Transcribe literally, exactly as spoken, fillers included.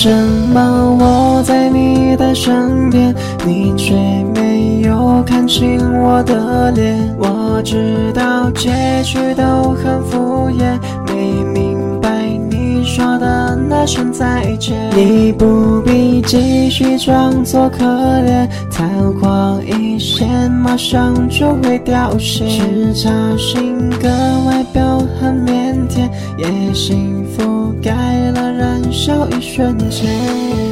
什么我在你的身边，你却没有看清我的脸？我知道结局都很敷衍，没明白你说的那声再见。你不必继续装作可怜，昙花一现马上就会凋谢。是差性格外表很腼腆，也幸福改了燃烧一瞬间。